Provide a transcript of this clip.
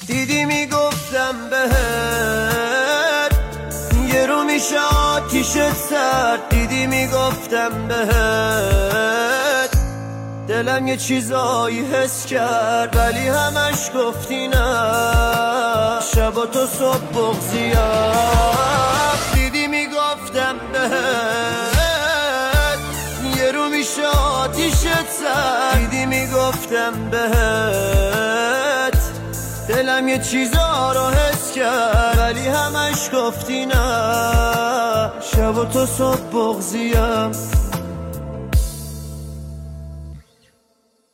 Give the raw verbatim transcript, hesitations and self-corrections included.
دیدی میگفتم بهت یه رو میشه آتیشت سرد، دیدی میگفتم بهت دلم یه چیزایی حس کرد، ولی همش گفتی نه، شبا تو صبح بغضیم. دیدی میگفتم بهت یه رو میشه آتیشت سرد، دیدی میگفتم بهت دلم یه چیزا رو حس کرد، ولی همش گفتی نه، شب و تو صبح بغضیم.